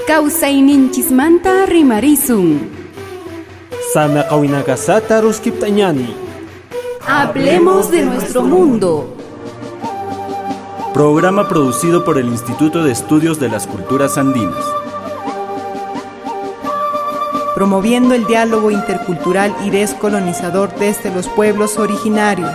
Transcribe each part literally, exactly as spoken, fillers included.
Kawsayninchismanta rimarisun. Sana kawinakasata ruskiptañani. Hablemos de nuestro mundo. Programa producido por el Instituto de Estudios de las Culturas Andinas. Promoviendo el diálogo intercultural y descolonizador desde los pueblos originarios.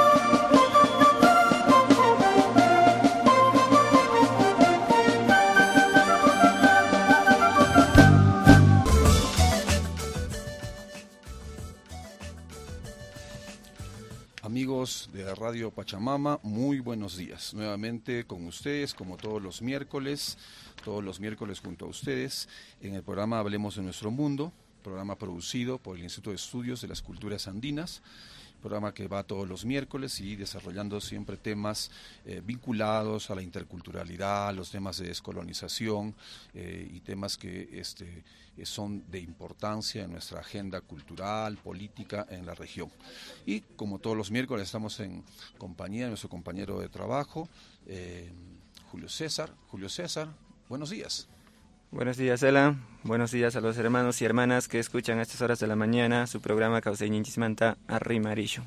Amigos de Radio Pachamama, muy buenos días. Nuevamente con ustedes, como todos los miércoles, todos los miércoles junto a ustedes, en el programa Hablemos de Nuestro Mundo, programa producido por el Instituto de Estudios de las Culturas Andinas, programa que va todos los miércoles y desarrollando siempre temas eh, vinculados a la interculturalidad, los temas de descolonización eh, y temas que este, son de importancia en nuestra agenda cultural, política en la región. Y como todos los miércoles estamos en compañía de nuestro compañero de trabajo, eh, Julio César. Julio César, buenos días. Buenos días, Ela. Buenos días a los hermanos y hermanas que escuchan a estas horas de la mañana su programa Kawsayninchismanta Arrimarillo.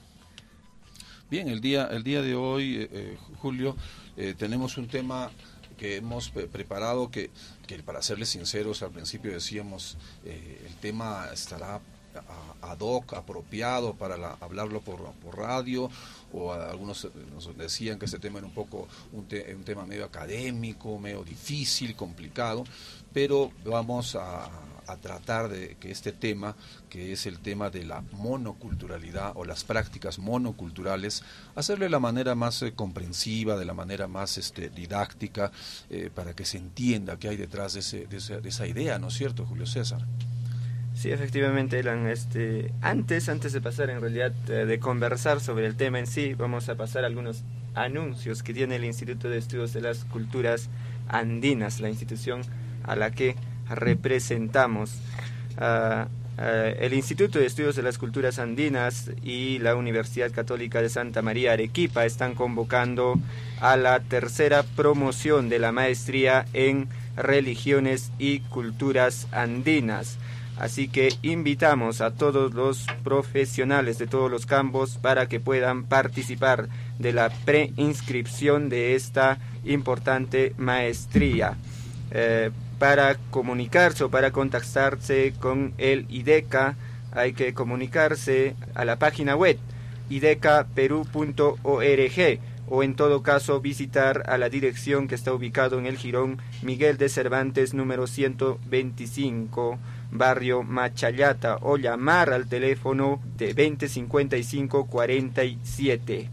Bien, el día, el día de hoy, eh, eh, Julio, eh, tenemos un tema que hemos pre preparado que, que, para serles sinceros, al principio decíamos, eh, el tema estará ad hoc, apropiado para la, hablarlo por, por radio, o a, algunos nos decían que este tema era un poco un, te, un tema medio académico, medio difícil, complicado, pero vamos a, a tratar de que este tema, que es el tema de la monoculturalidad o las prácticas monoculturales, hacerlo de la manera más eh, comprensiva, de la manera más este, didáctica, eh, para que se entienda qué hay detrás de, ese, de, esa, de esa idea, ¿no es cierto, Julio César? Sí, efectivamente, Elan, este, antes, antes de pasar en realidad eh, de conversar sobre el tema en sí, vamos a pasar algunos anuncios que tiene el Instituto de Estudios de las Culturas Andinas, la institución a la que representamos. Uh, uh, el Instituto de Estudios de las Culturas Andinas y la Universidad Católica de Santa María Arequipa están convocando a la tercera promoción de la maestría en religiones y culturas andinas. Así que invitamos a todos los profesionales de todos los campos para que puedan participar de la preinscripción de esta importante maestría. Eh, para comunicarse o para contactarse con el IDECA hay que comunicarse a la página web idecaperú punto org o en todo caso visitar a la dirección que está ubicado en el Jirón Miguel de Cervantes número ciento veinticinco, barrio Machallata, o llamar al teléfono de veinte cincuenta y cinco cuarenta y siete.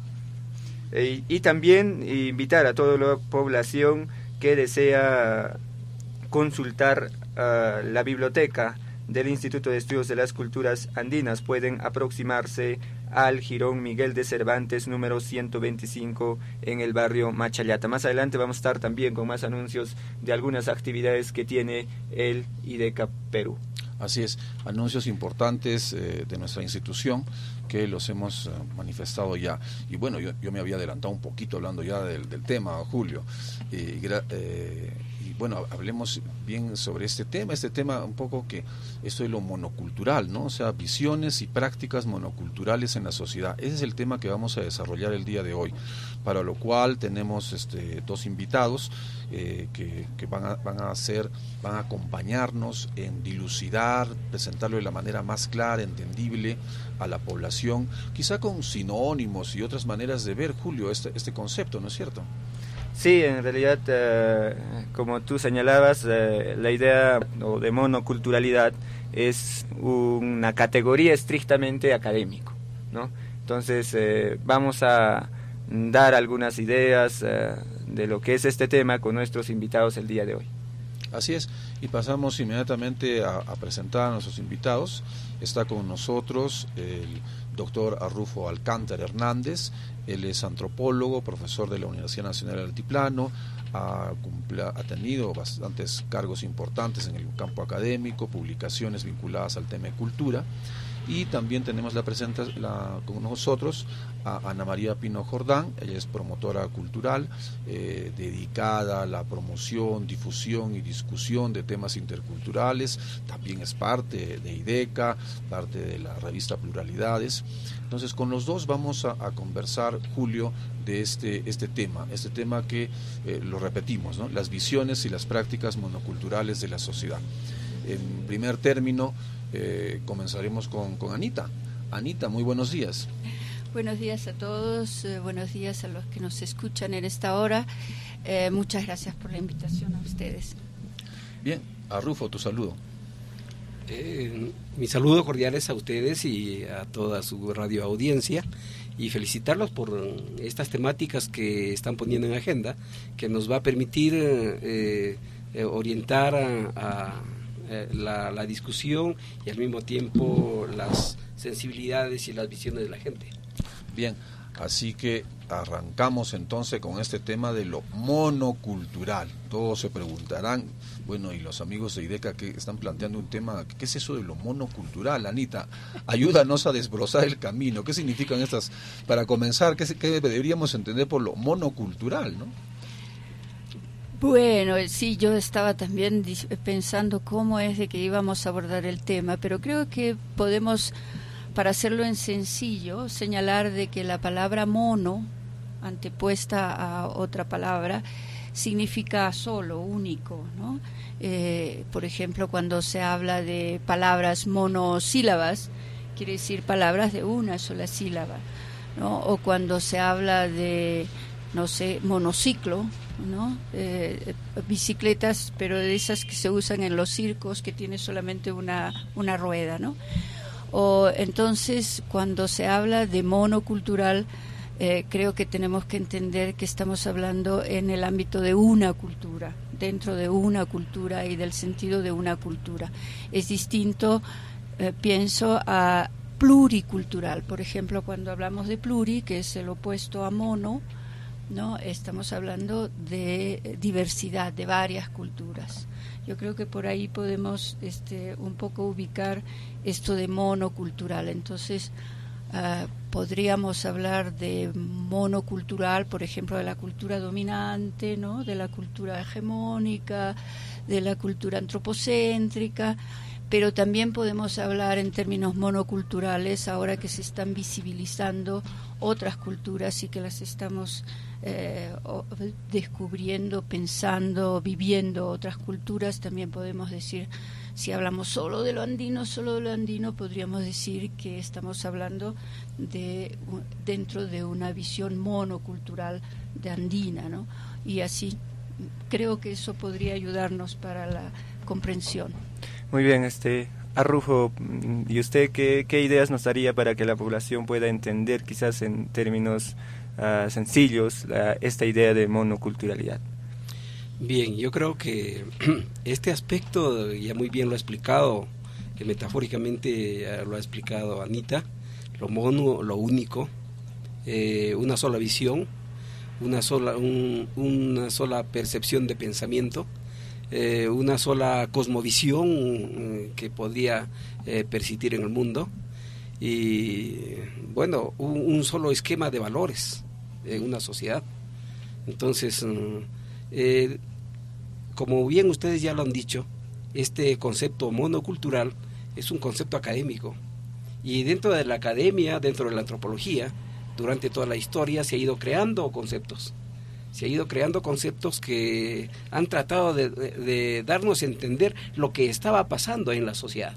Eh, y también invitar a toda la población que desea consultar uh, la biblioteca del Instituto de Estudios de las Culturas Andinas. Pueden aproximarse al Jirón Miguel de Cervantes número ciento veinticinco en el barrio Machallata. Más adelante vamos a estar también con más anuncios de algunas actividades que tiene el IDECA Perú. Así es, anuncios importantes eh, de nuestra institución que los hemos eh, manifestado ya. Y bueno, yo, yo me había adelantado un poquito hablando ya del, del tema, Julio. Y, eh, y bueno, hablemos bien sobre este tema, este tema un poco que esto de lo monocultural, ¿no? O sea, visiones y prácticas monoculturales en la sociedad. Ese es el tema que vamos a desarrollar el día de hoy, para lo cual tenemos este, dos invitados eh, que, que van a, van a hacer, van a acompañarnos en dilucidar, presentarlo de la manera más clara, entendible a la población, quizá con sinónimos y otras maneras de ver, Julio, este, este concepto, ¿no es cierto? Sí, en realidad, eh, como tú señalabas, eh, la idea de monoculturalidad es una categoría estrictamente académico, ¿no? Entonces, eh, vamos a dar algunas ideas eh, de lo que es este tema con nuestros invitados el día de hoy. Así es, y pasamos inmediatamente a, a presentar a nuestros invitados. Está con nosotros el doctor Arrufo Alcántara Hernández. Él es antropólogo, profesor de la Universidad Nacional del Altiplano, ha, ha tenido bastantes cargos importantes en el campo académico, publicaciones vinculadas al tema de cultura, y también tenemos la presenta la, con nosotros a Ana María Pino Jordán. Ella es promotora cultural eh, dedicada a la promoción, difusión y discusión de temas interculturales. También es parte de IDECA, parte de la revista Pluralidades. Entonces, con los dos vamos a, a conversar, Julio, de este, este tema, este tema que eh, lo repetimos, ¿no? Las visiones y las prácticas monoculturales de la sociedad. En primer término, eh, comenzaremos con, con Anita. Anita, muy buenos días. Buenos días a todos, eh, buenos días a los que nos escuchan en esta hora. Eh, muchas gracias por la invitación a ustedes. Bien, a Rufo, tu saludo. Eh, mi saludo cordiales a ustedes y a toda su radio audiencia, y felicitarlos por estas temáticas que están poniendo en agenda, que nos va a permitir eh, eh, orientar a, a eh, la, la discusión y al mismo tiempo las sensibilidades y las visiones de la gente. Bien, así que arrancamos entonces con este tema de lo monocultural. Todos se preguntarán, bueno, y los amigos de IDECA que están planteando un tema, ¿qué es eso de lo monocultural? Anita, ayúdanos a desbrozar el camino. ¿Qué significan estas? Para comenzar, ¿qué, qué deberíamos entender por lo monocultural, no? Bueno, sí, yo estaba también pensando cómo es de que íbamos a abordar el tema, pero creo que podemos, para hacerlo en sencillo, señalar de que la palabra mono, antepuesta a otra palabra, significa solo, único, ¿no? Eh, por ejemplo, cuando se habla de palabras monosílabas, quiere decir palabras de una sola sílaba, ¿no? O cuando se habla de, no sé, monociclo, ¿no? Eh, bicicletas, pero de esas que se usan en los circos, que tiene solamente una, una rueda, ¿no? O entonces, cuando se habla de monocultural, eh, creo que tenemos que entender que estamos hablando en el ámbito de una cultura, dentro de una cultura y del sentido de una cultura. Es distinto, eh, pienso, a pluricultural. Por ejemplo, cuando hablamos de pluri, que es el opuesto a mono, ¿no? Estamos hablando de diversidad, de varias culturas. Yo creo que por ahí podemos este, un poco ubicar esto de monocultural. Entonces, uh, podríamos hablar de monocultural, por ejemplo, de la cultura dominante, ¿no? De la cultura hegemónica, de la cultura antropocéntrica, pero también podemos hablar en términos monoculturales ahora que se están visibilizando otras culturas y que las estamos eh, descubriendo, pensando, viviendo otras culturas. También podemos decir, si hablamos solo de lo andino, solo de lo andino, podríamos decir que estamos hablando de dentro de una visión monocultural de andina, ¿no? Y así creo que eso podría ayudarnos para la comprensión. Muy bien, este Arrufo, ¿y usted qué, qué ideas nos daría para que la población pueda entender, quizás en términos uh, sencillos, uh, esta idea de monoculturalidad? Bien, yo creo que este aspecto ya muy bien lo ha explicado, que metafóricamente uh, lo ha explicado Anita, lo mono, lo único, eh, una sola visión, una sola, un, una sola percepción de pensamiento, Eh, una sola cosmovisión eh, que podía eh, persistir en el mundo, y bueno, un, un solo esquema de valores en una sociedad. Entonces, eh, como bien ustedes ya lo han dicho, este concepto monocultural es un concepto académico, y dentro de la academia, dentro de la antropología, durante toda la historia se ha ido creando conceptos. Se ha ido creando conceptos que han tratado de, de, de darnos a entender lo que estaba pasando en la sociedad.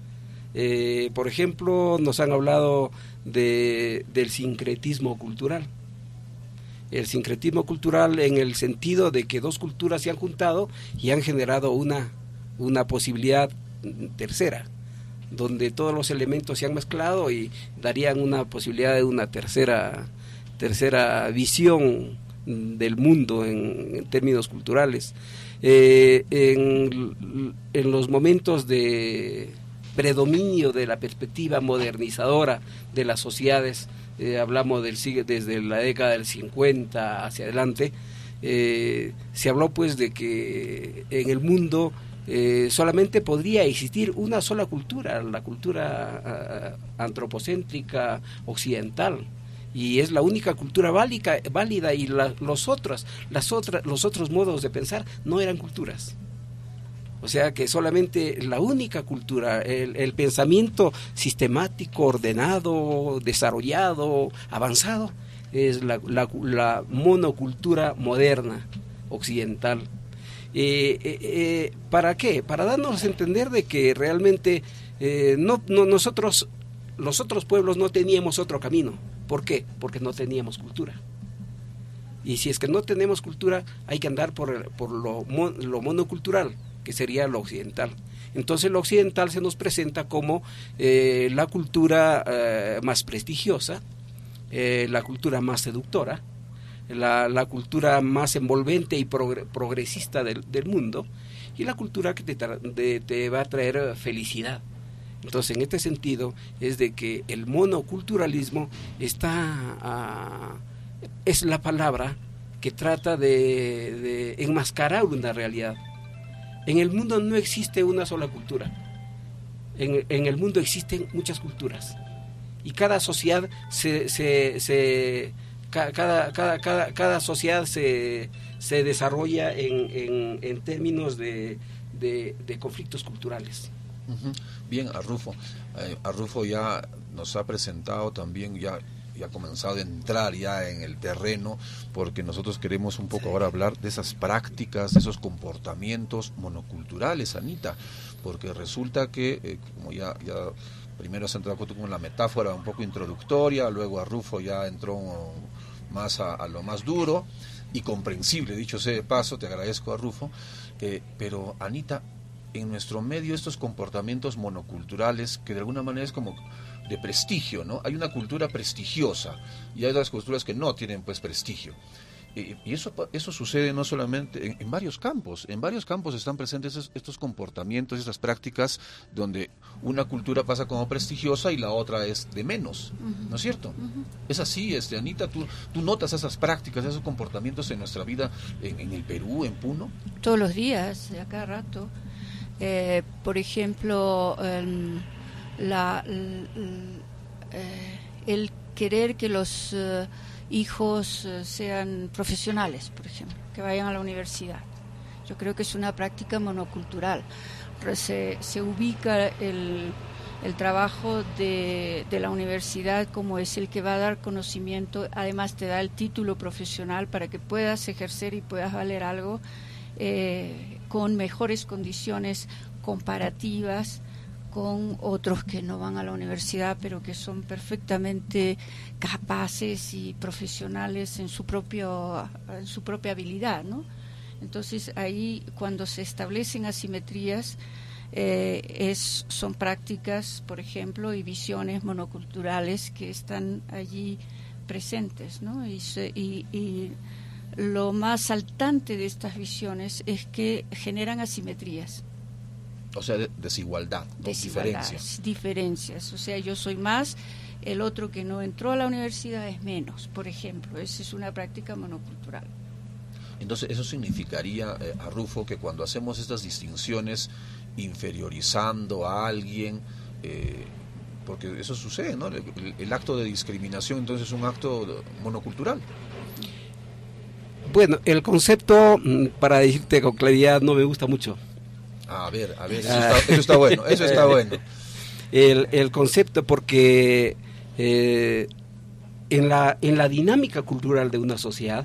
Eh, por ejemplo, nos han hablado de, del sincretismo cultural. El sincretismo cultural en el sentido de que dos culturas se han juntado y han generado una, una posibilidad tercera, donde todos los elementos se han mezclado y darían una posibilidad de una tercera, tercera visión del mundo en, en términos culturales. Eh, en, en los momentos de predominio de la perspectiva modernizadora de las sociedades, eh, hablamos del desde la década del cincuenta hacia adelante, eh, se habló pues de que en el mundo eh, solamente podría existir una sola cultura, la cultura uh, antropocéntrica occidental, y es la única cultura válida, válida y la, los otros, las otras, los otros modos de pensar no eran culturas. O sea que solamente la única cultura, el, el pensamiento sistemático, ordenado, desarrollado, avanzado, es la, la, la monocultura moderna, occidental. Eh, eh, eh, ¿Para qué? Para darnos a entender de que realmente eh, no, no, nosotros, los otros pueblos no teníamos otro camino. ¿Por qué? Porque no teníamos cultura. Y si es que no tenemos cultura, hay que andar por, por lo, lo monocultural, que sería lo occidental. Entonces lo occidental se nos presenta como eh, la cultura eh, más prestigiosa, eh, la cultura más seductora, la, la cultura más envolvente y progre, progresista del, del mundo, y la cultura que te, te, te va a traer felicidad. Entonces, en este sentido, es de que el monoculturalismo está, uh, es la palabra que trata de, de enmascarar una realidad. En el mundo no existe una sola cultura. En, en el mundo existen muchas culturas. Y cada sociedad se, se, se cada, cada, cada, cada sociedad se, se desarrolla en, en, en términos de, de, de conflictos culturales. Uh-huh. Bien, Arrufo. Eh, Arrufo ya nos ha presentado también, ya, ya ha comenzado a entrar ya en el terreno, porque nosotros queremos un poco sí. ahora hablar de esas prácticas, de esos comportamientos monoculturales, Anita, porque resulta que, eh, como ya, ya primero se entró con la metáfora un poco introductoria, luego Arrufo ya entró más a, a lo más duro y comprensible, dicho sea de paso, te agradezco, Arrufo, eh, pero Anita, en nuestro medio estos comportamientos monoculturales que de alguna manera es como de prestigio, ¿no? Hay una cultura prestigiosa y hay otras culturas que no tienen pues prestigio. Y, y eso eso sucede no solamente en, en varios campos, en varios campos están presentes estos, estos comportamientos, estas prácticas donde una cultura pasa como prestigiosa y la otra es de menos, uh-huh. ¿no es cierto? Uh-huh. Es así, este, Anita, ¿tú, tú notas esas prácticas, esos comportamientos en nuestra vida en, en el Perú, en Puno? Todos los días, a cada rato. Eh, por ejemplo, um, la, l, l, eh, el querer que los uh, hijos uh, sean profesionales, por ejemplo, que vayan a la universidad. Yo creo que es una práctica monocultural. Se, se ubica el, el trabajo de, de la universidad como es el que va a dar conocimiento, además te da el título profesional para que puedas ejercer y puedas valer algo eh, con mejores condiciones comparativas con otros que no van a la universidad pero que son perfectamente capaces y profesionales en su propio en su propia habilidad, ¿no? Entonces ahí cuando se establecen asimetrías eh, es son prácticas, por ejemplo, y visiones monoculturales que están allí presentes, ¿no? Y, se, y, y lo más saltante de estas visiones es que generan asimetrías. O sea, de, desigualdad, ¿no? diferencias. Diferencias, o sea, yo soy más, el otro que no entró a la universidad es menos, por ejemplo. Esa es una práctica monocultural. Entonces, eso significaría, eh, Arrufo, que cuando hacemos estas distinciones, inferiorizando a alguien, eh, porque eso sucede, ¿no? El, el acto de discriminación, entonces, es un acto monocultural. Bueno, el concepto, para decirte con claridad, no me gusta mucho. A ver, a ver, eso está, eso está bueno, eso está bueno. El, el concepto, porque eh, en la en la dinámica cultural de una sociedad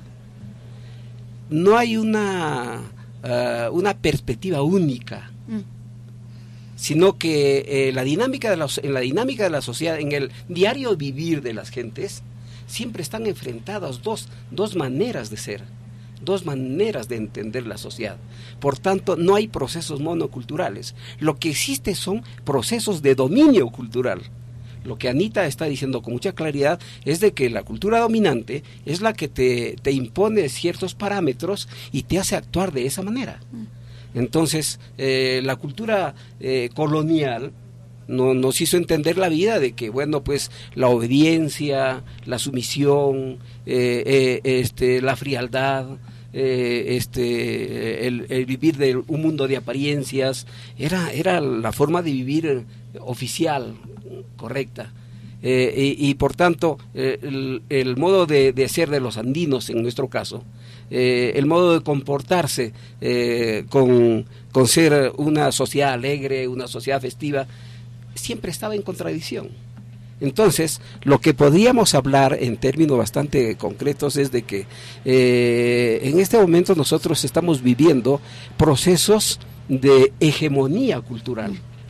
no hay una uh, una perspectiva única, mm. sino que eh, la dinámica de la, en la dinámica de la sociedad, en el diario vivir de las gentes, siempre están enfrentadas dos, dos maneras de ser, dos maneras de entender la sociedad. Por tanto, no hay procesos monoculturales. Lo que existe son procesos de dominio cultural. Lo que Anita está diciendo con mucha claridad es de que la cultura dominante es la que te, te impone ciertos parámetros y te hace actuar de esa manera. Entonces, eh, la cultura eh, colonial no, nos hizo entender la vida de que, bueno, pues la obediencia, la sumisión, eh, eh, este, la frialdad, eh, este, el, el vivir de un mundo de apariencias, era, era la forma de vivir oficial, correcta. Eh, y, y por tanto, eh, el, el modo de, de ser de los andinos, en nuestro caso, eh, el modo de comportarse eh, con, con ser una sociedad alegre, una sociedad festiva, siempre estaba en contradicción. Entonces, lo que podríamos hablar en términos bastante concretos es de que eh, en este momento nosotros estamos viviendo procesos de hegemonía cultural,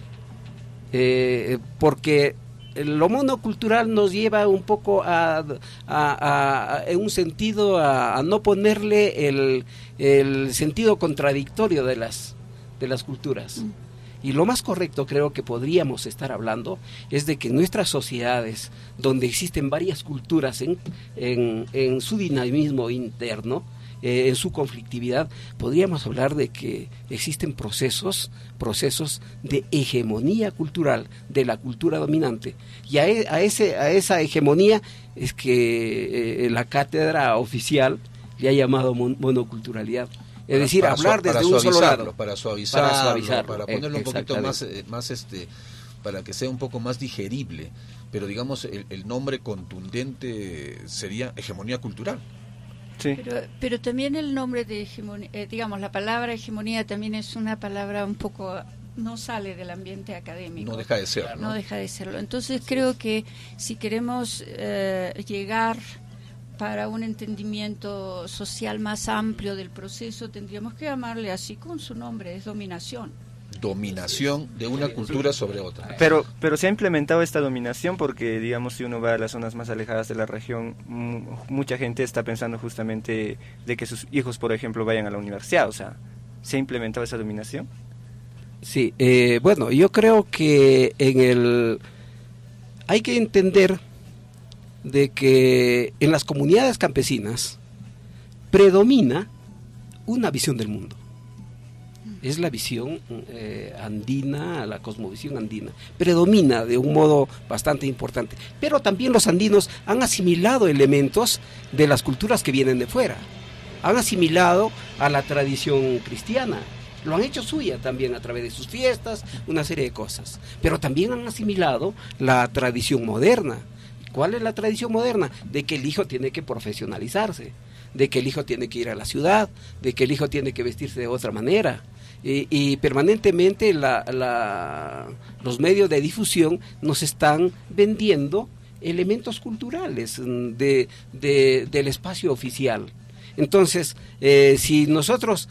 eh, porque lo monocultural nos lleva un poco a, a, a, a en un sentido a, a no ponerle el, el sentido contradictorio de las, de las culturas. Mm. Y lo más correcto, creo que podríamos estar hablando, es de que en nuestras sociedades, donde existen varias culturas en, en, en su dinamismo interno, eh, en su conflictividad, podríamos hablar de que existen procesos, procesos de hegemonía cultural de la cultura dominante. Y a, a, ese, a esa hegemonía es que eh, la cátedra oficial le ha llamado mon- monoculturalidad. Es decir, para, hablar para desde un solo lado. Para suavizarlo, para, suavizarlo, para ponerlo un poquito más, más este, para que sea un poco más digerible. Pero digamos, el, el nombre contundente sería hegemonía cultural. Sí. Pero, pero también el nombre de hegemonía, eh, digamos, la palabra hegemonía también es una palabra un poco, no sale del ambiente académico. No deja de ser, ¿no? No deja de serlo. Entonces creo que si queremos eh, llegar para un entendimiento social más amplio del proceso, tendríamos que llamarle así con su nombre, es dominación. Dominación de una cultura sobre otra. Pero pero se ha implementado esta dominación porque, digamos, si uno va a las zonas más alejadas de la región, m- mucha gente está pensando justamente de que sus hijos, por ejemplo, vayan a la universidad. O sea, ¿se ha implementado esa dominación? Sí, eh, bueno, yo creo que en el hay que entender de que en las comunidades campesinas predomina una visión del mundo. Es la visión eh, andina, la cosmovisión andina. Predomina de un modo bastante importante. Pero también los andinos han asimilado elementos de las culturas que vienen de fuera. Han asimilado a la tradición cristiana. Lo han hecho suya también a través de sus fiestas, una serie de cosas. Pero también han asimilado la tradición moderna. ¿Cuál es la tradición moderna? De que el hijo tiene que profesionalizarse, de que el hijo tiene que ir a la ciudad, de que el hijo tiene que vestirse de otra manera. Y, y permanentemente la, la, los medios de difusión nos están vendiendo elementos culturales de, de, del espacio oficial. Entonces, eh, si nosotros,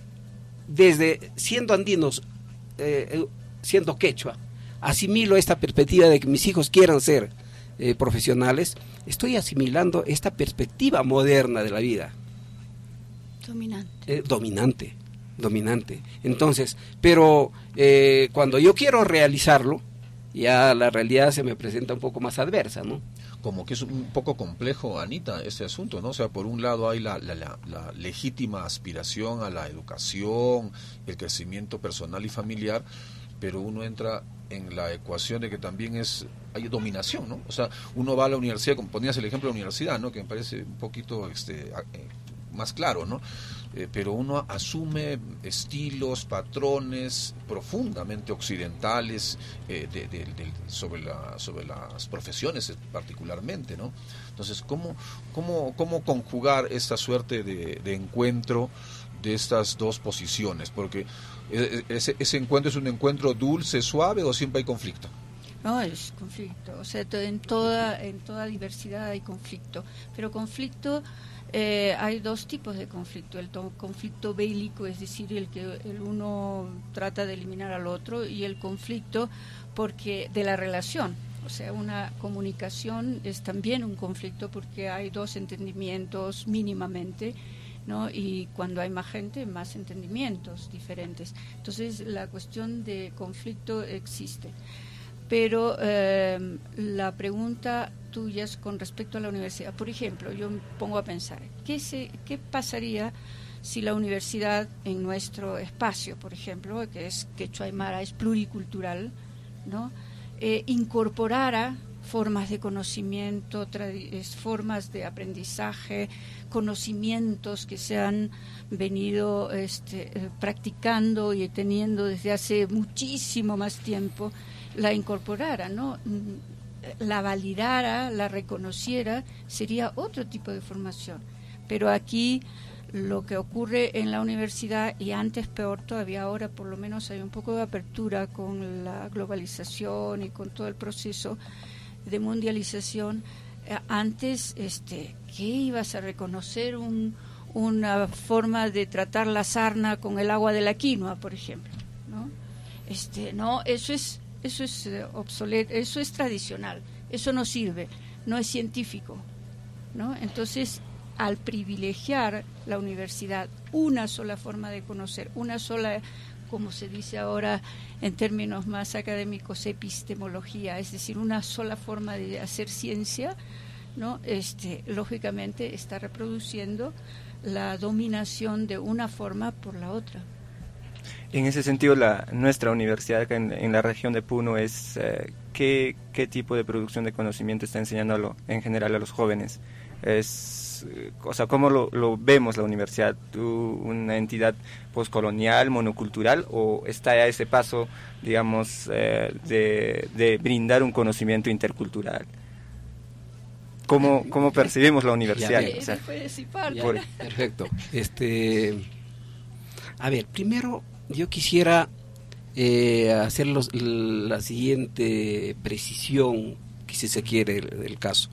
desde siendo andinos, eh, siendo quechua, asimilo esta perspectiva de que mis hijos quieran ser Eh, profesionales, estoy asimilando esta perspectiva moderna de la vida. Dominante. Eh, dominante, dominante. Entonces, pero eh, cuando yo quiero realizarlo, ya la realidad se me presenta un poco más adversa, ¿no? Como que es un poco complejo, Anita, este asunto, ¿no? O sea, por un lado hay la, la, la, la legítima aspiración a la educación, el crecimiento personal y familiar, pero uno entra en la ecuación de que también es hay dominación, ¿no? O sea, uno va a la universidad, como ponías el ejemplo de la universidad, ¿no? Que me parece un poquito este eh, más claro, ¿no? Eh, pero uno asume estilos, patrones profundamente occidentales eh, de, de, de, sobre, la, sobre las profesiones particularmente, ¿no? Entonces, ¿cómo, cómo, cómo conjugar esta suerte de, de encuentro de estas dos posiciones? Porque ese, ese encuentro es un encuentro dulce, suave, ¿o siempre hay conflicto? No, es conflicto, o sea, en toda en toda diversidad hay conflicto, pero conflicto, eh, hay dos tipos de conflicto, el to- conflicto bélico, es decir, el que el uno trata de eliminar al otro, y el conflicto porque de la relación, o sea, una comunicación es también un conflicto porque hay dos entendimientos mínimamente, ¿no? Y cuando hay más gente, más entendimientos diferentes. Entonces, la cuestión de conflicto existe. Pero eh, la pregunta tuya es con respecto a la universidad. Por ejemplo, yo me pongo a pensar, ¿qué, se, qué pasaría si la universidad en nuestro espacio, por ejemplo, que es Quechua Aymara, es pluricultural, ¿no? Eh, incorporara formas de conocimiento, formas de aprendizaje, conocimientos que se han venido este, practicando y teniendo desde hace muchísimo más tiempo, la incorporara, ¿no? La validara, la reconociera, sería otro tipo de formación. Pero aquí lo que ocurre en la universidad, y antes peor todavía, ahora por lo menos hay un poco de apertura con la globalización y con todo el proceso de mundialización. Antes, este, ¿qué ibas a reconocer? Un, una forma de tratar la sarna con el agua de la quinoa, por ejemplo, ¿no? Este, no, eso es, eso es eh, obsoleto, eso es tradicional, eso no sirve, no es científico, ¿no? Entonces, al privilegiar la universidad una sola forma de conocer, una sola, como se dice ahora en términos más académicos, epistemología, es decir, una sola forma de hacer ciencia, ¿no? Este, lógicamente está reproduciendo la dominación de una forma por la otra. En ese sentido, la, nuestra universidad acá en, en la región de Puno es eh, ¿qué, qué tipo de producción de conocimiento está enseñando a lo, en general a los jóvenes? Es, o sea, ¿cómo lo, lo vemos la universidad? ¿Tú, una entidad postcolonial, monocultural, o está a ese paso, digamos, eh, de, de brindar un conocimiento intercultural? ¿Cómo, cómo percibimos la universidad? Ya, o sea, ya, por... Perfecto. Este, a ver, primero yo quisiera eh, hacer los, la siguiente precisión, que si se quiere, del caso.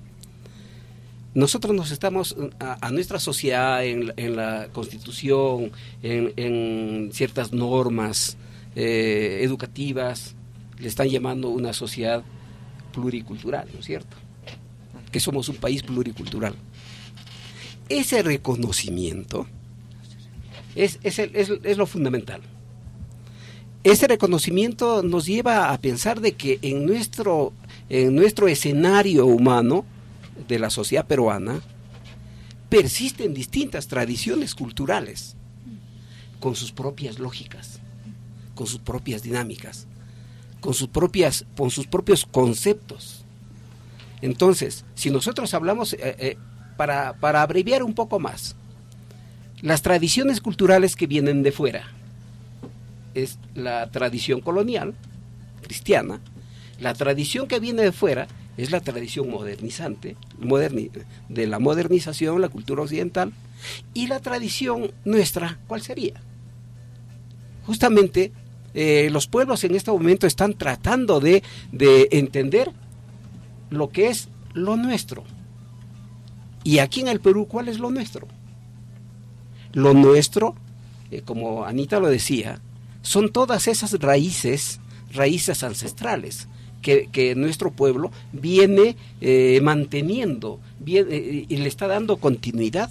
Nosotros nos estamos, a, a nuestra sociedad, en, en la Constitución, en, en ciertas normas eh, educativas, le están llamando una sociedad pluricultural, ¿no es cierto? Que somos un país pluricultural. Ese reconocimiento es, es, el, es, es lo fundamental. Ese reconocimiento nos lleva a pensar de que en nuestro, en nuestro escenario humano, de la sociedad peruana, persisten distintas tradiciones culturales, con sus propias lógicas, con sus propias dinámicas, con sus propias, con sus propios conceptos. Entonces, si nosotros hablamos, eh, eh, para, para abreviar un poco más, las tradiciones culturales que vienen de fuera, es la tradición colonial, cristiana. La tradición que viene de fuera es la tradición modernizante, moderni, de la modernización, la cultura occidental. Y la tradición nuestra, ¿cuál sería? Justamente, eh, los pueblos en este momento están tratando de, de entender lo que es lo nuestro. Y aquí en el Perú, ¿cuál es lo nuestro? Lo nuestro, eh, como Anita lo decía, son todas esas raíces, raíces ancestrales, que, que nuestro pueblo viene eh, manteniendo, viene, eh, y le está dando continuidad.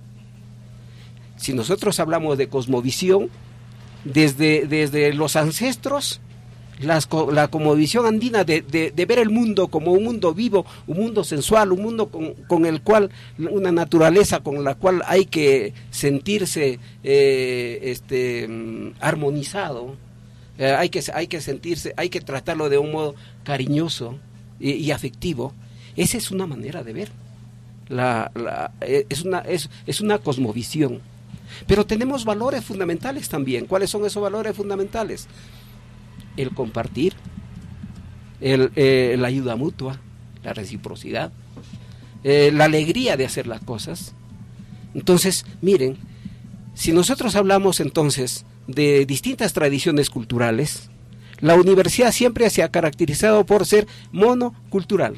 Si nosotros hablamos de cosmovisión, desde, desde los ancestros, las, la cosmovisión andina de, de, de ver el mundo como un mundo vivo, un mundo sensual, un mundo con, con el cual, una naturaleza con la cual hay que sentirse eh, este, armonizado, eh, hay que, hay que sentirse, hay que tratarlo de un modo cariñoso y, y afectivo. Esa es una manera de ver, la, la, es, una, es, es una cosmovisión. Pero tenemos valores fundamentales también. ¿Cuáles son esos valores fundamentales? El compartir, el, eh, la ayuda mutua, la reciprocidad, eh, la alegría de hacer las cosas. Entonces, miren, si nosotros hablamos entonces de distintas tradiciones culturales, la universidad siempre se ha caracterizado por ser monocultural,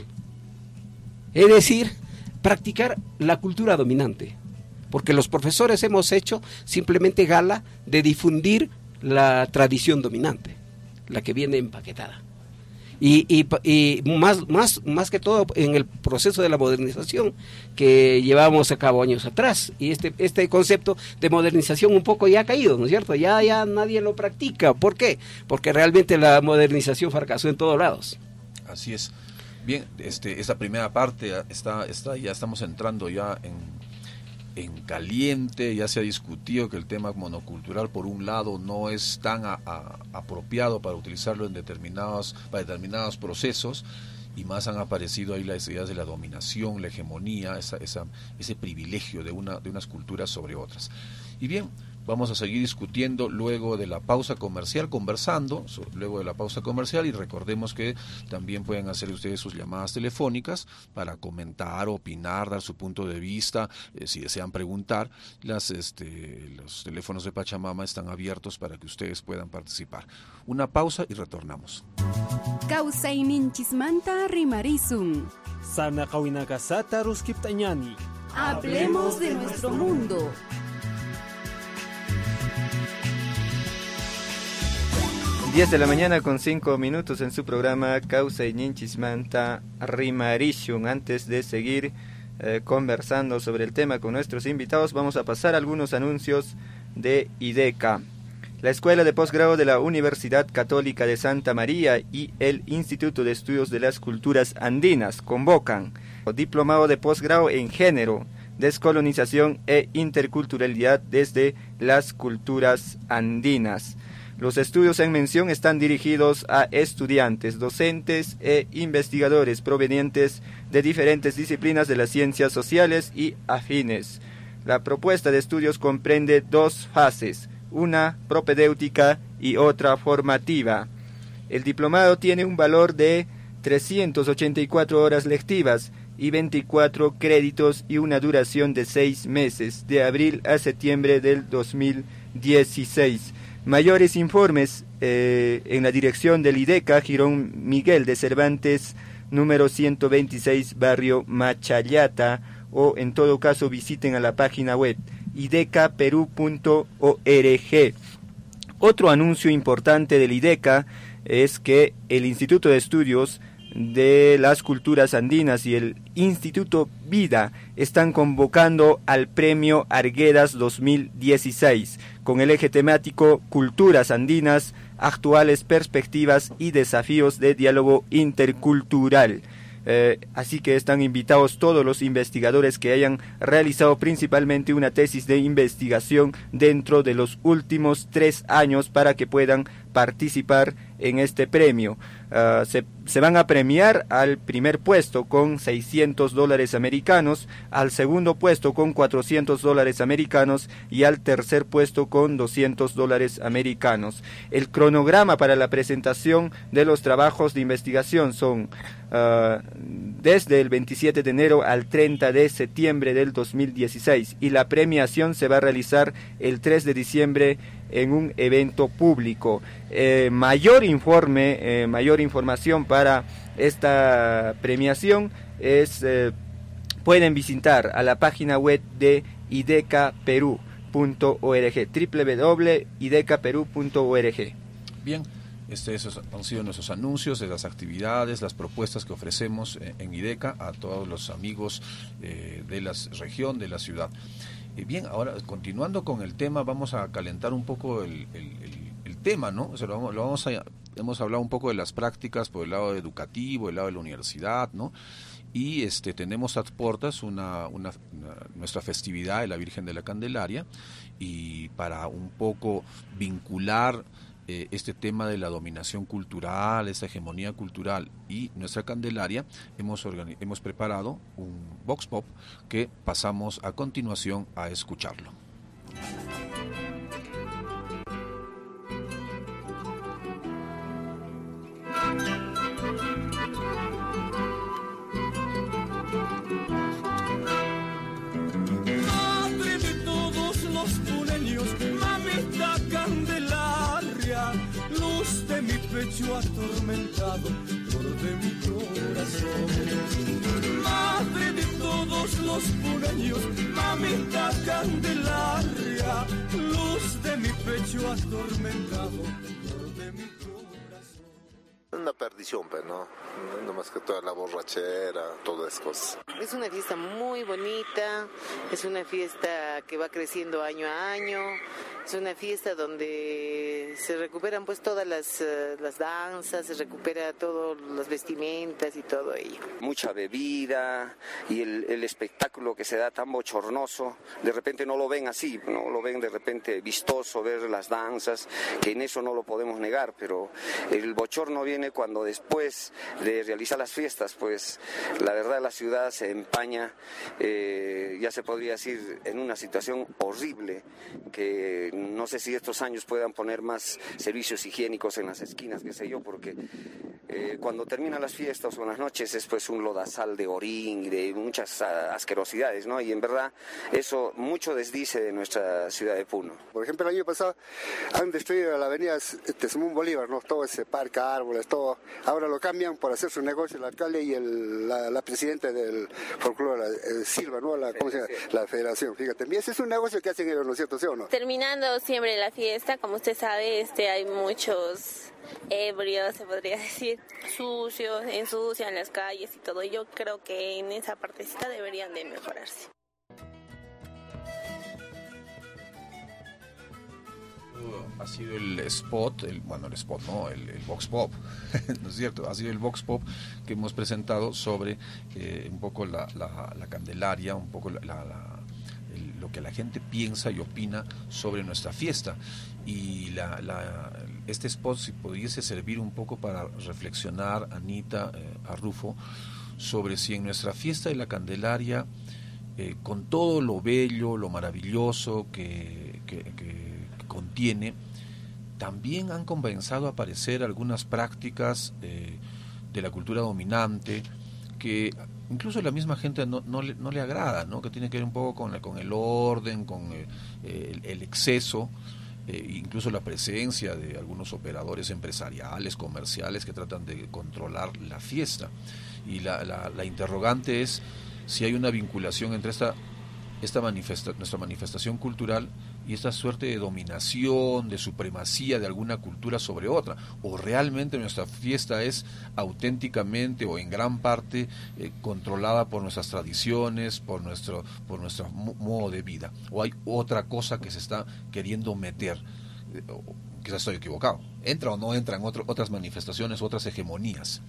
es decir, practicar la cultura dominante, porque los profesores hemos hecho simplemente gala de difundir la tradición dominante, la que viene empaquetada. Y, y, y más, más, más que todo en el proceso de la modernización que llevamos a cabo años atrás. Y este, este concepto de modernización un poco ya ha caído, ¿no es cierto? Ya, ya nadie lo practica. ¿Por qué? Porque realmente la modernización fracasó en todos lados. Así es. Bien, este, esta primera parte está, está, ya estamos entrando ya en... en caliente. Ya se ha discutido que el tema monocultural por un lado no es tan a, a, apropiado para utilizarlo en determinados, para determinados procesos, y más han aparecido ahí las ideas de la dominación, la hegemonía, esa, esa, ese privilegio de, una, de unas culturas sobre otras. Y bien, vamos a seguir discutiendo luego de la pausa comercial, conversando luego de la pausa comercial, y recordemos que también pueden hacer ustedes sus llamadas telefónicas para comentar, opinar, dar su punto de vista, eh, si desean preguntar. Las, este, los teléfonos de Pachamama están abiertos para que ustedes puedan participar. Una pausa y retornamos. Kawsayninchismanta rimarizun. Sana Kawinakasata Ruskiptañani. Hablemos de nuestro mundo. diez de la mañana con cinco minutos en su programa Kawsayninchismanta rimarishun. Antes de seguir eh, conversando sobre el tema con nuestros invitados, vamos a pasar algunos anuncios de IDECA. La Escuela de Posgrado de la Universidad Católica de Santa María y el Instituto de Estudios de las Culturas Andinas convocan diplomado de posgrado en género, descolonización e interculturalidad desde las culturas andinas. Los estudios en mención están dirigidos a estudiantes, docentes e investigadores provenientes de diferentes disciplinas de las ciencias sociales y afines. La propuesta de estudios comprende dos fases, una propedéutica y otra formativa. El diplomado tiene un valor de trescientas ochenta y cuatro horas lectivas y veinticuatro créditos y una duración de seis meses, de abril a septiembre del dos mil dieciséis. Mayores informes eh, en la dirección del IDECA, Girón Miguel de Cervantes, número ciento veintiséis, barrio Machallata, o en todo caso visiten a la página web ideca perú punto org. Otro anuncio importante del IDECA es que el Instituto de Estudios de las Culturas Andinas y el Instituto Vida están convocando al Premio Arguedas dos mil dieciséis con el eje temático Culturas Andinas, actuales perspectivas y desafíos de diálogo intercultural. Eh, así que están invitados todos los investigadores que hayan realizado principalmente una tesis de investigación dentro de los últimos tres años para que puedan participar en este premio. Uh, se, se van a premiar al primer puesto con seiscientos dólares americanos, al segundo puesto con cuatrocientos dólares americanos y al tercer puesto con doscientos dólares americanos. El cronograma para la presentación de los trabajos de investigación son uh, desde el veintisiete de enero al treinta de septiembre del dos mil dieciséis, y la premiación se va a realizar el tres de diciembre en un evento público. Eh, mayor informe, eh, mayor información para esta premiación es eh, pueden visitar a la página web de ideca perú punto org, doble u doble u doble u punto ideca perú punto org. Bien, este, esos han sido nuestros anuncios de las actividades, las propuestas que ofrecemos en, en IDECA a todos los amigos eh, de la región, de la ciudad. Eh, bien, ahora continuando con el tema, vamos a calentar un poco el, el, el, el tema, ¿no? O sea, lo vamos, lo vamos a, hemos hablado un poco de las prácticas por el lado educativo, el lado de la universidad, ¿no? Y este tenemos a puertas una, una, una, nuestra festividad de la Virgen de la Candelaria, y para un poco vincular eh, este tema de la dominación cultural, esta hegemonía cultural y nuestra Candelaria, hemos, organi- hemos preparado un Vox Pop que pasamos a continuación a escucharlo. Madre de todos los puneños, mamita Candelaria, luz de mi pecho atormentado, flor de mi corazón. Madre de todos los puneños, mamita Candelaria, luz de mi pecho atormentado, flor de mi corazón. Una perdición, pero no, no más que toda la borrachera, todas esas cosas. Es una fiesta muy bonita, es una fiesta que va creciendo año a año, es una fiesta donde se recuperan pues todas las, uh, las danzas, se recupera todas las vestimentas y todo ello. Mucha bebida y el, el espectáculo que se da tan bochornoso, de repente no lo ven así, no lo ven de repente vistoso ver las danzas, que en eso no lo podemos negar, pero el bochorno viene viene cuando después de realizar las fiestas, pues la verdad la ciudad se empaña, eh, ya se podría decir, en una situación horrible, que no sé si estos años puedan poner más servicios higiénicos en las esquinas, qué sé yo, porque eh, cuando terminan las fiestas o las noches es pues un lodazal de orín y de muchas uh, asquerosidades, ¿no? Y en verdad eso mucho desdice de nuestra ciudad de Puno. Por ejemplo, el año pasado han destruido la avenida este, Simón Bolívar, ¿no? Todo ese parque, árboles, todo. Ahora lo cambian por hacer su negocio el alcalde y el, la, la presidenta del folclore, eh, Silva, ¿no? La, ¿cómo se llama? La federación, fíjate. Y ese es un negocio que hacen ellos, ¿no es cierto? ¿Sí o no? Terminando siempre la fiesta, como usted sabe, este, hay muchos ebrios, se podría decir, sucios, ensucian las calles y todo. Yo creo que en esa partecita deberían de mejorarse. Ha sido el spot, el, bueno el spot no, el, el Vox Pop, ¿no es cierto? Ha sido el Vox Pop que hemos presentado sobre eh, un poco la, la, la Candelaria, un poco la, la, la, el, lo que la gente piensa y opina sobre nuestra fiesta. Y la, la, este spot, si pudiese servir un poco para reflexionar, Anita, eh, a Rufo, sobre si en nuestra fiesta de la Candelaria, eh, con todo lo bello, lo maravilloso que, que, que contiene, también han comenzado a aparecer algunas prácticas eh, de la cultura dominante que incluso la misma gente no, no, le, no le agrada, ¿no? Que tiene que ver un poco con, la, con el orden, con eh, el, el exceso, eh, incluso la presencia de algunos operadores empresariales, comerciales que tratan de controlar la fiesta. Y la, la, la interrogante es si hay una vinculación entre esta, esta manifesta, nuestra manifestación cultural y esta suerte de dominación, de supremacía de alguna cultura sobre otra, o realmente nuestra fiesta es auténticamente o en gran parte eh, controlada por nuestras tradiciones, por nuestro, por nuestro modo de vida, o hay otra cosa que se está queriendo meter, eh, quizás estoy equivocado, entra o no entra en otro, otras manifestaciones, otras hegemonías.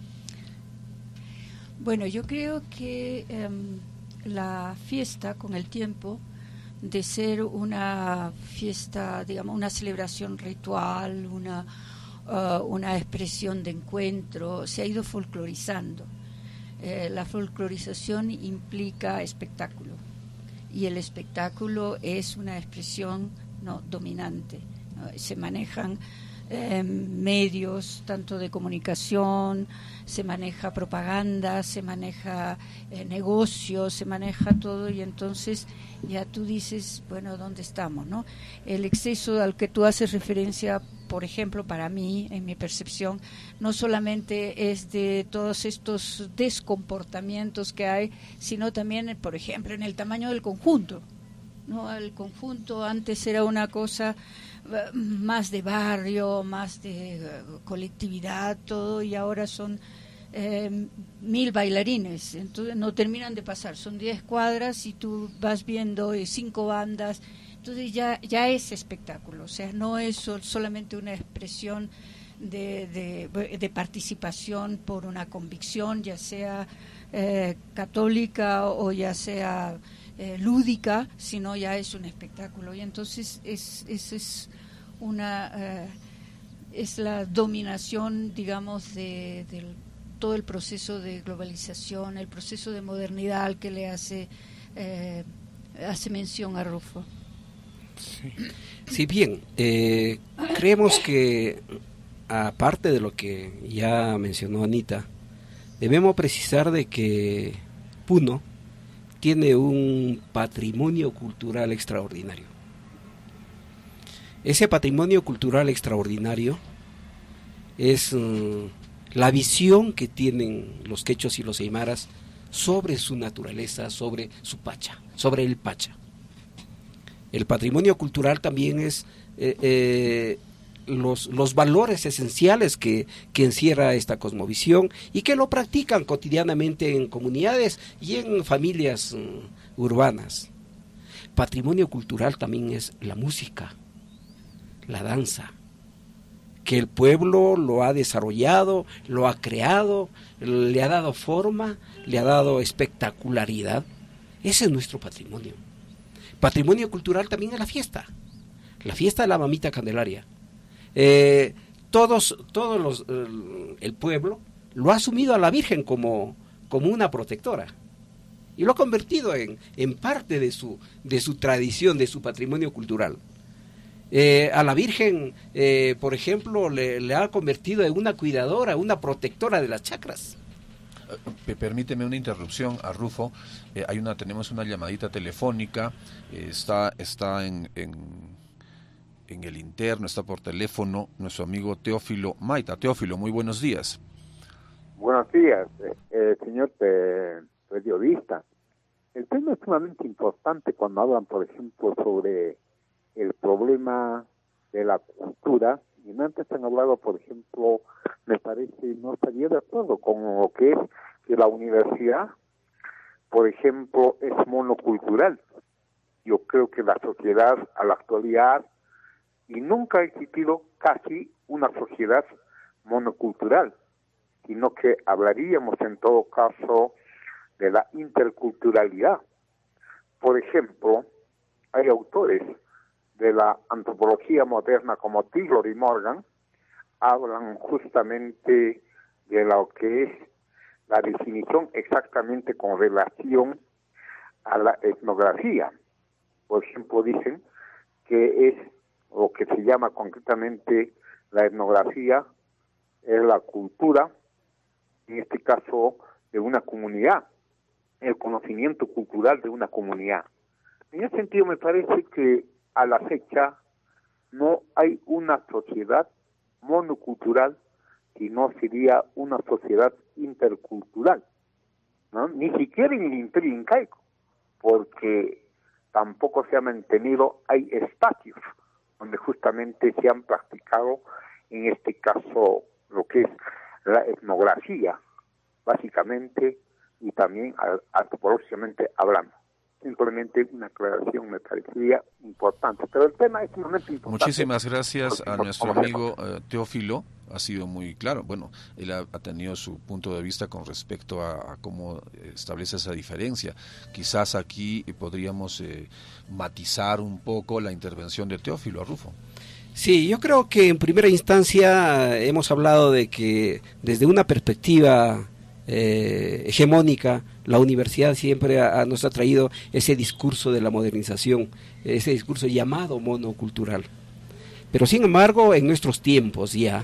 Bueno, yo creo que eh, la fiesta con el tiempo, de ser una fiesta, digamos, una celebración ritual, una, uh, una expresión de encuentro, se ha ido folclorizando. Eh, la folclorización implica espectáculo y el espectáculo es una expresión no dominante, ¿no? Se manejan eh, medios tanto de comunicación, se maneja propaganda, se maneja eh, negocio, se maneja todo, y entonces ya tú dices, bueno, ¿dónde estamos, no? El exceso al que tú haces referencia, por ejemplo, para mí, en mi percepción, no solamente es de todos estos descomportamientos que hay, sino también, por ejemplo, en el tamaño del conjunto, ¿no? El conjunto antes era una cosa más de barrio, más de uh, colectividad, todo, y ahora son eh, mil bailarines, entonces no terminan de pasar, son diez cuadras y tú vas viendo eh, cinco bandas, entonces ya ya es espectáculo, o sea, no es sol, solamente una expresión de, de, de participación por una convicción, ya sea eh, católica o ya sea Eh, lúdica, sino ya es un espectáculo, y entonces es es, es una eh, es la dominación, digamos, de, de todo el proceso de globalización, el proceso de modernidad al que le hace eh, hace mención a Rufo. Sí, sí bien, eh, creemos que aparte de lo que ya mencionó Anita, debemos precisar de que Puno tiene un patrimonio cultural extraordinario. Ese patrimonio cultural extraordinario es uh, la visión que tienen los quechos y los aymaras sobre su naturaleza, sobre su pacha, sobre el pacha. El patrimonio cultural también es eh, eh, los, los valores esenciales que, que encierra esta cosmovisión y que lo practican cotidianamente en comunidades y en familias um, urbanas. Patrimonio cultural también es la música, la danza, que el pueblo lo ha desarrollado, lo ha creado, le ha dado forma, le ha dado espectacularidad. Ese es nuestro patrimonio. Patrimonio cultural también es la fiesta, la fiesta de la mamita Candelaria. Eh, todos, todos los, el, el pueblo lo ha asumido a la Virgen como, como una protectora y lo ha convertido en, en parte de su, de su tradición, de su patrimonio cultural. Eh, a la Virgen, eh, por ejemplo, le, le ha convertido en una cuidadora, una protectora de las chacras. Eh, permíteme una interrupción a Rufo. Eh, hay una, tenemos una llamadita telefónica. Eh, está, está en, en, en el interno, está por teléfono nuestro amigo Teófilo Maita. Teófilo, muy buenos días. Buenos días, eh, señor eh, periodista. El tema es sumamente importante cuando hablan, por ejemplo, sobre el problema de la cultura, y antes han hablado, por ejemplo, me parece, no estaría de acuerdo con lo que es que la universidad, por ejemplo, es monocultural. Yo creo que la sociedad a la actualidad, y nunca ha existido casi una sociedad monocultural, sino que hablaríamos en todo caso de la interculturalidad. Por ejemplo, hay autores de la antropología moderna como Taylor y Morgan, hablan justamente de lo que es la definición exactamente con relación a la etnografía. Por ejemplo, dicen que es lo que se llama concretamente la etnografía, es la cultura, en este caso de una comunidad, el conocimiento cultural de una comunidad. En ese sentido me parece que a la fecha no hay una sociedad monocultural, sino sería una sociedad intercultural, ¿no? Ni siquiera en el imperio incaico, porque tampoco se ha mantenido, hay espacios donde justamente se han practicado, en este caso, lo que es la etnografía, básicamente, y también antropológicamente hablando. Simplemente una aclaración me parecía importante, pero el tema es sumamente importante. Muchísimas gracias a nuestro amigo uh, Teófilo, ha sido muy claro. Bueno, él ha, ha tenido su punto de vista con respecto a, a cómo establece esa diferencia. Quizás aquí podríamos eh, matizar un poco la intervención de Teófilo, a Rufo. Sí, yo creo que en primera instancia hemos hablado de que desde una perspectiva eh, hegemónica, la universidad siempre ha, nos ha traído ese discurso de la modernización, ese discurso llamado monocultural. Pero sin embargo, en nuestros tiempos ya,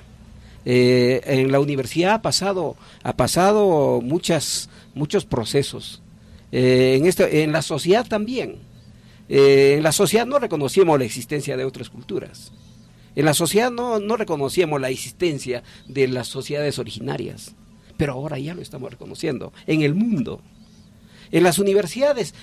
eh, en la universidad ha pasado, ha pasado muchas, muchos procesos. Eh, en, este, en la sociedad también. Eh, en la sociedad no reconocíamos la existencia de otras culturas. En la sociedad no, no reconocíamos la existencia de las sociedades originarias, pero ahora ya lo estamos reconociendo en el mundo. En las universidades,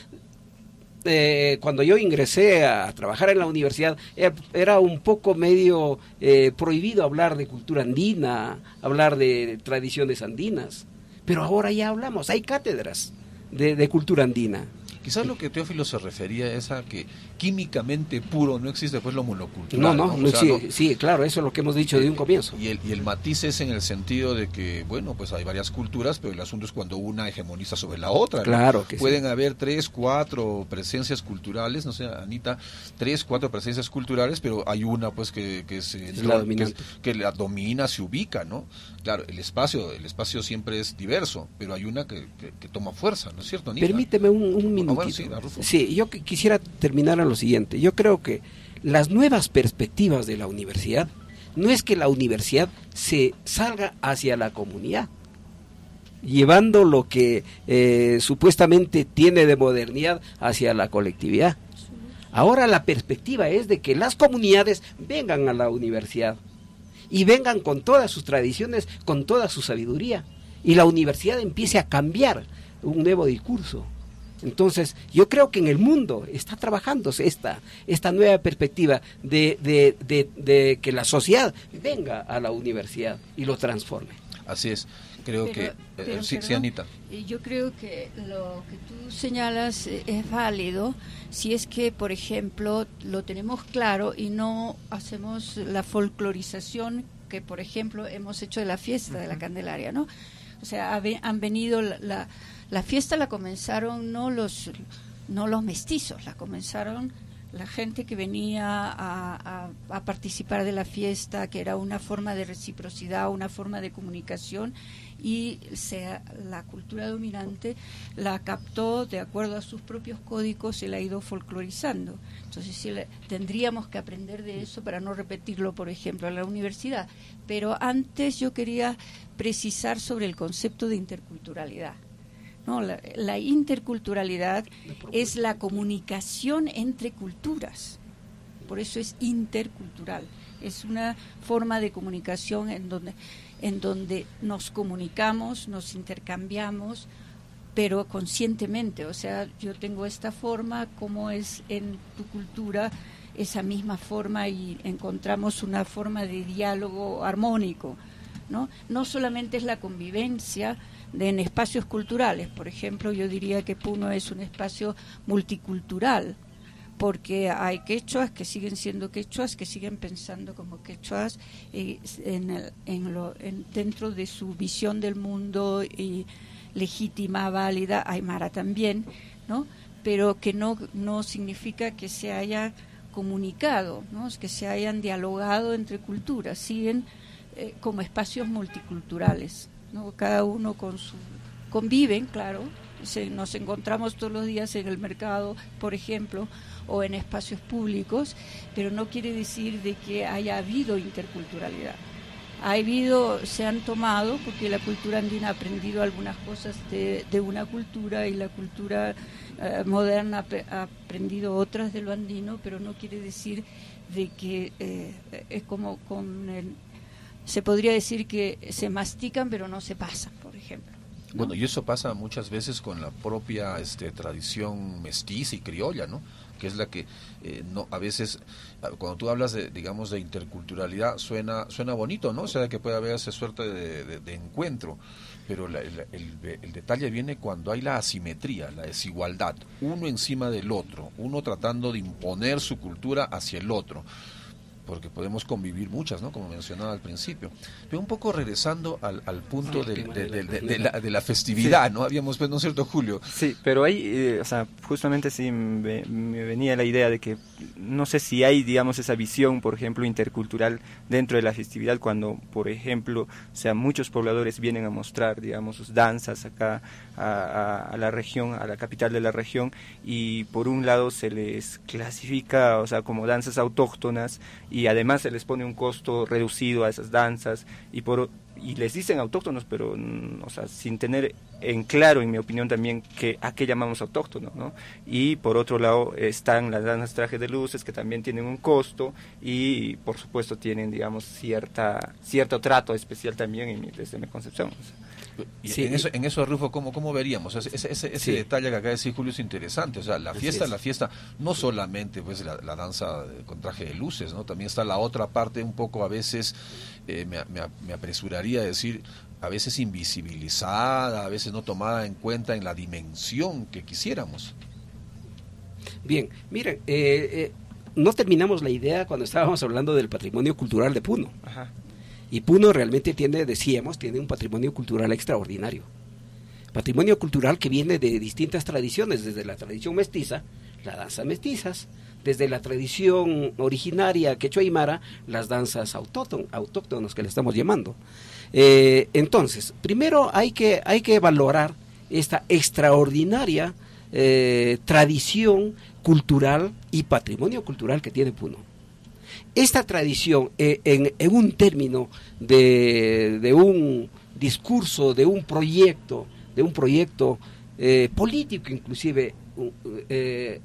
eh, cuando yo ingresé a trabajar en la universidad, era un poco medio eh, prohibido hablar de cultura andina, hablar de tradiciones andinas, pero ahora ya hablamos, hay cátedras de, de cultura andina. Quizás lo que Teófilo se refería es a que químicamente puro no existe pues lo monocultural. No, no, ¿no? no, O sea, sí, no, sí, claro, eso es lo que hemos dicho y, de un comienzo. Y el, y el matiz es en el sentido de que, bueno, pues hay varias culturas, pero el asunto es cuando una hegemoniza sobre la otra. Claro ¿no? que Pueden sí. haber tres, cuatro presencias culturales, no sé, Anita, tres, cuatro presencias culturales, pero hay una pues que, que, se, es la que, que la domina, se ubica, ¿no? Claro, el espacio, el espacio siempre es diverso, pero hay una que, que, que toma fuerza, ¿no es cierto, Anita? Permíteme un, un minutito. Ah, bueno, sí, sí, yo quisiera terminar a lo siguiente. Yo creo que las nuevas perspectivas de la universidad no es que la universidad se salga hacia la comunidad, llevando lo que eh, supuestamente tiene de modernidad hacia la colectividad. Ahora la perspectiva es de que las comunidades vengan a la universidad y vengan con todas sus tradiciones, con toda su sabiduría, y la universidad empiece a cambiar un nuevo discurso. Entonces, yo creo que en el mundo está trabajándose esta, esta nueva perspectiva de, de, de, de que la sociedad venga a la universidad y lo transforme. Así es, creo pero, que... Eh, pero, sí, perdón, sí, Anita. Yo creo que lo que tú señalas es válido si es que, por ejemplo, lo tenemos claro y no hacemos la folclorización que, por ejemplo, hemos hecho de la fiesta de la Candelaria, ¿no? O sea, han venido la... la La fiesta la comenzaron no los no los mestizos, la comenzaron la gente que venía a, a, a participar de la fiesta, que era una forma de reciprocidad, una forma de comunicación, y sea, la cultura dominante la captó de acuerdo a sus propios códigos y la ha ido folclorizando. Entonces sí, le, tendríamos que aprender de eso para no repetirlo, por ejemplo, en la universidad. Pero antes yo quería precisar sobre el concepto de interculturalidad. No, la, la interculturalidad es la comunicación entre culturas, por eso es intercultural, es una forma de comunicación en donde, en donde nos comunicamos, nos intercambiamos, pero conscientemente, o sea, yo tengo esta forma, como es en tu cultura esa misma forma, y encontramos una forma de diálogo armónico, ¿no? No solamente es la convivencia de, en espacios culturales. Por ejemplo, yo diría que Puno es un espacio multicultural, porque hay quechuas que siguen siendo quechuas, que siguen pensando como quechuas eh, en el, en lo, en, dentro de su visión del mundo y legítima, válida, aymara también, ¿no? Pero que no, no significa que se haya comunicado, ¿no? Que se hayan dialogado entre culturas, siguen eh, como espacios multiculturales, ¿no? Cada uno con su... conviven, claro, se, nos encontramos todos los días en el mercado, por ejemplo, o en espacios públicos, pero no quiere decir de que haya habido interculturalidad. Ha habido, se han tomado, porque la cultura andina ha aprendido algunas cosas de, de una cultura, y la cultura eh, moderna ha aprendido otras de lo andino, pero no quiere decir de que eh, es como con el, se podría decir que se mastican pero no se pasan, por ejemplo, ¿no? Bueno, y eso pasa muchas veces con la propia este, tradición mestiza y criolla, ¿no? Que es la que eh, no a veces cuando tú hablas de, digamos, de interculturalidad suena suena bonito, ¿no? O sea, que puede haber esa suerte de, de, de encuentro, pero la, el, el, el detalle viene cuando hay la asimetría, la desigualdad, uno encima del otro, uno tratando de imponer su cultura hacia el otro, porque podemos convivir muchas, ¿no? Como mencionaba al principio. Pero un poco regresando al, al punto de, de, de, de, de, la, de la festividad, sí. ¿No? Habíamos, pues, ¿no es cierto, Julio? Sí, pero ahí, eh, o sea, justamente sí me, me venía la idea de que no sé si hay, digamos, esa visión, por ejemplo, intercultural dentro de la festividad, cuando, por ejemplo, o sea, muchos pobladores vienen a mostrar, digamos, sus danzas acá a, a, a la región, a la capital de la región, y por un lado se les clasifica, o sea, como danzas autóctonas, y además se les pone un costo reducido a esas danzas, y por y les dicen autóctonos, pero o sea, sin tener en claro, en mi opinión también, que a qué llamamos autóctono, ¿no? Y por otro lado están las danzas trajes de luces, que también tienen un costo, y por supuesto tienen, digamos, cierta cierto trato especial también en mi, desde mi concepción. O sea, y sí, en eso, en eso Rufo, ¿cómo, cómo veríamos? Ese, ese, ese sí. detalle que acaba de decir Julio es interesante. O sea, la fiesta, la fiesta, no solamente pues la, la danza con traje de luces, ¿no? También está la otra parte, un poco a veces, eh, me, me, me apresuraría a decir, a veces invisibilizada, a veces no tomada en cuenta en la dimensión que quisiéramos. Bien, miren, eh, eh, no terminamos la idea cuando estábamos hablando del patrimonio cultural de Puno. Ajá. Y Puno realmente tiene, decíamos, tiene un patrimonio cultural extraordinario. Patrimonio cultural que viene de distintas tradiciones, desde la tradición mestiza, las danzas mestizas, desde la tradición originaria quechua aymara, las danzas autócton, autóctonas que le estamos llamando. Eh, entonces, primero hay que, hay que valorar esta extraordinaria eh, tradición cultural y patrimonio cultural que tiene Puno. Esta tradición, eh, en, en un término de, de un discurso, de un proyecto, de un proyecto eh, político inclusive eh,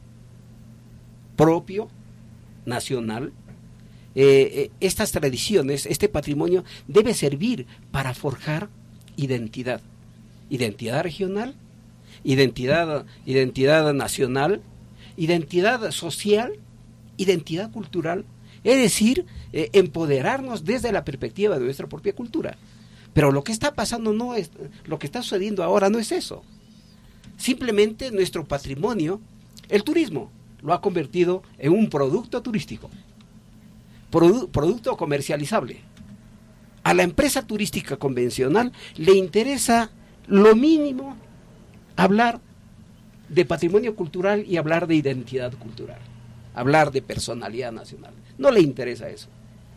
propio, nacional, eh, eh, estas tradiciones, este patrimonio debe servir para forjar identidad, identidad regional, identidad, identidad nacional, identidad social, identidad cultural. Es decir, eh, empoderarnos desde la perspectiva de nuestra propia cultura. Pero lo que está pasando no es, lo que está sucediendo ahora no es eso. Simplemente nuestro patrimonio, el turismo, lo ha convertido en un producto turístico, produ- producto comercializable. A la empresa turística convencional le interesa lo mínimo hablar de patrimonio cultural y hablar de identidad cultural. hablar de personalidad nacional. No le interesa eso.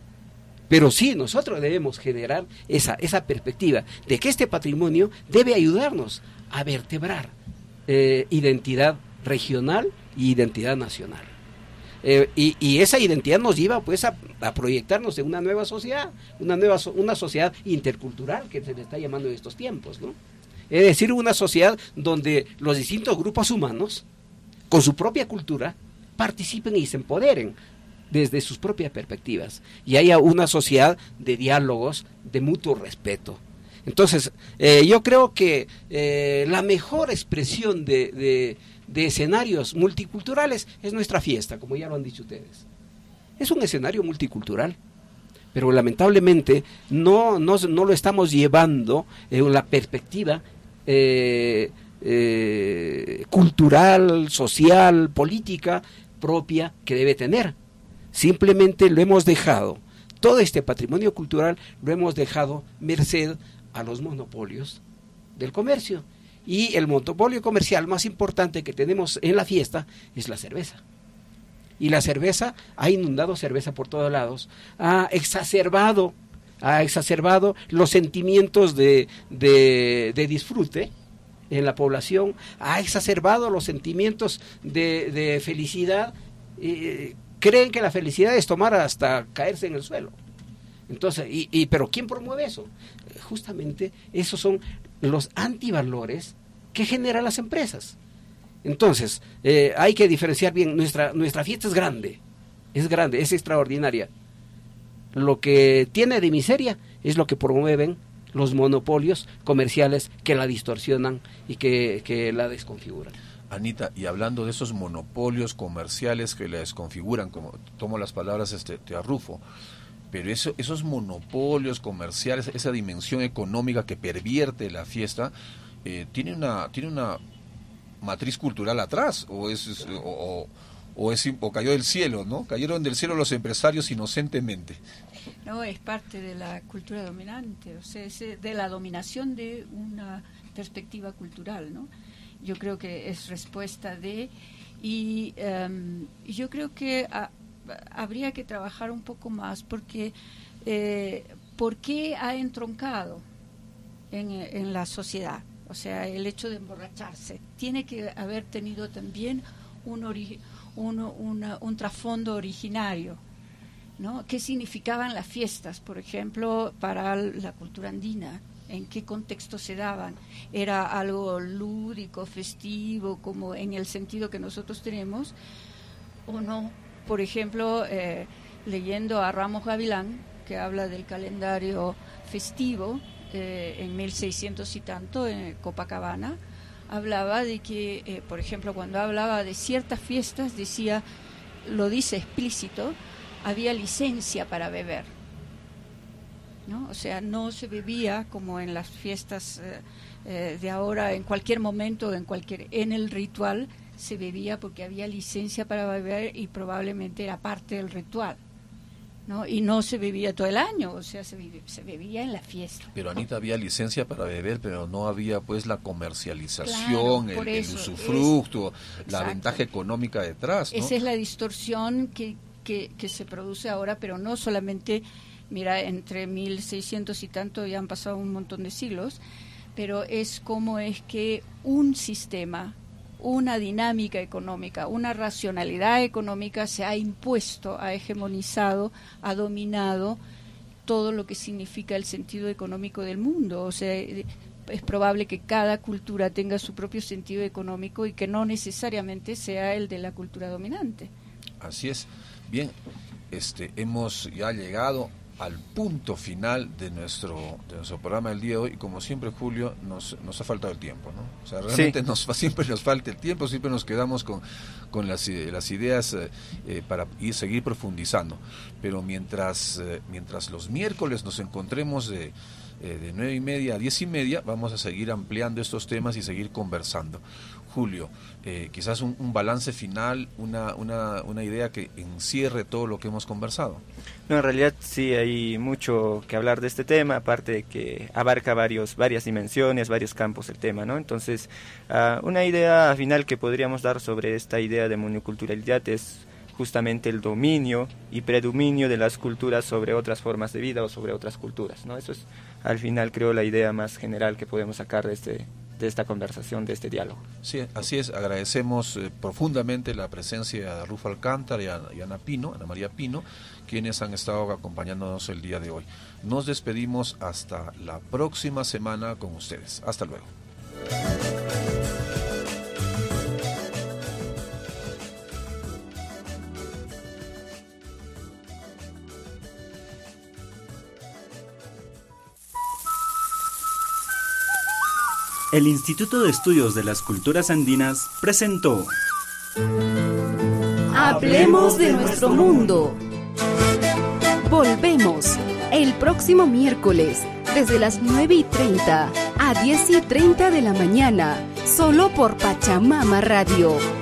Pero sí, nosotros debemos generar esa, esa perspectiva de que este patrimonio debe ayudarnos a vertebrar eh, identidad regional y identidad nacional. Eh, y, y esa identidad nos lleva pues a, a proyectarnos en una nueva sociedad, una nueva una sociedad intercultural que se le está llamando en estos tiempos, ¿no? Es decir, una sociedad donde los distintos grupos humanos, con su propia cultura, participen y se empoderen desde sus propias perspectivas y haya una sociedad de diálogos, de mutuo respeto. Entonces, eh, yo creo que eh, la mejor expresión de, de, de escenarios multiculturales es nuestra fiesta, como ya lo han dicho ustedes. Es un escenario multicultural, pero lamentablemente no, no, no lo estamos llevando en la perspectiva eh, eh, cultural, social, política propia que debe tener. Simplemente lo hemos dejado, todo este patrimonio cultural lo hemos dejado merced a los monopolios del comercio. Y el monopolio comercial más importante que tenemos en la fiesta es la cerveza. Y la cerveza ha inundado cerveza por todos lados, ha exacerbado, ha exacerbado los sentimientos de, de, de disfrute en la población, ha exacerbado los sentimientos de, de felicidad. Eh, creen que la felicidad es tomar hasta caerse en el suelo. Entonces, y, y pero ¿quién promueve eso? Justamente esos son los antivalores que generan las empresas. Entonces, eh, hay que diferenciar bien, nuestra, nuestra fiesta es grande, es grande, es extraordinaria. Lo que tiene de miseria es lo que promueven los monopolios comerciales que la distorsionan y que, que la desconfiguran. Anita, y hablando de esos monopolios comerciales que la desconfiguran, como tomo las palabras este, te arrufo, pero eso, esos monopolios comerciales, esa dimensión económica que pervierte la fiesta, eh, tiene una tiene una matriz cultural atrás, o es, es o, o es o cayó del cielo, ¿no? Cayeron del cielo los empresarios inocentemente. No, es parte de la cultura dominante, o sea, es de la dominación de una perspectiva cultural, ¿no? Yo creo que es respuesta de, y um, yo creo que a, habría que trabajar un poco más, porque eh, ¿por qué ha entroncado en, en la sociedad? O sea, el hecho de emborracharse tiene que haber tenido también un, ori un, una, un trasfondo originario, ¿no? ¿Qué significaban las fiestas, por ejemplo, para la cultura andina? ¿En qué contexto se daban? ¿Era algo lúdico, festivo, como en el sentido que nosotros tenemos, o no? Por ejemplo, eh, leyendo a Ramos Gavilán, que habla del calendario festivo, eh, en mil seiscientos y tanto, en Copacabana, hablaba de que, eh, por ejemplo, cuando hablaba de ciertas fiestas, decía, lo dice explícito, había licencia para beber, ¿no? O sea, no se bebía como en las fiestas eh, eh, de ahora, en cualquier momento, en cualquier en el ritual se bebía porque había licencia para beber y probablemente era parte del ritual, ¿no? Y no se bebía todo el año, o sea, se, bebía, se bebía en la fiesta. Pero Anita, había licencia para beber, pero no había pues la comercialización, claro, el, el usufructo, es, la ventaja económica detrás, ¿no? Esa es la distorsión que, que, que se produce ahora, pero no solamente, mira, entre mil seiscientos y tanto ya han pasado un montón de siglos, pero es como es que un sistema, una dinámica económica, una racionalidad económica se ha impuesto, ha hegemonizado, ha dominado todo lo que significa el sentido económico del mundo. O sea, es probable que cada cultura tenga su propio sentido económico y que no necesariamente sea el de la cultura dominante. Así es. Bien, este, hemos ya llegado al punto final de nuestro de nuestro programa del día de hoy, y como siempre, Julio, nos, nos ha faltado el tiempo, ¿no? O sea, realmente sí. nos siempre nos falta el tiempo, siempre nos quedamos con, con las, las ideas eh, para ir seguir profundizando, pero mientras eh, mientras los miércoles nos encontremos de, eh, de nueve y media a diez y media, vamos a seguir ampliando estos temas y seguir conversando. Julio, eh, quizás un, un balance final, una, una, una idea que encierre todo lo que hemos conversado. No, en realidad sí hay mucho que hablar de este tema, aparte de que abarca varios, varias dimensiones, varios campos el tema, ¿no? Entonces, uh, una idea final que podríamos dar sobre esta idea de monoculturalidad es justamente el dominio y predominio de las culturas sobre otras formas de vida o sobre otras culturas, ¿no? Eso es, al final, creo, la idea más general que podemos sacar de este de esta conversación, de este diálogo. Sí, así es. Agradecemos eh, profundamente la presencia de Rufo Alcántara y, a, y Ana Pino, Ana María Pino, quienes han estado acompañándonos el día de hoy. Nos despedimos hasta la próxima semana con ustedes. Hasta luego. El Instituto de Estudios de las Culturas Andinas presentó Hablemos de nuestro mundo. Volvemos el próximo miércoles desde las nueve y treinta a diez y treinta de la mañana, solo por Pachamama Radio.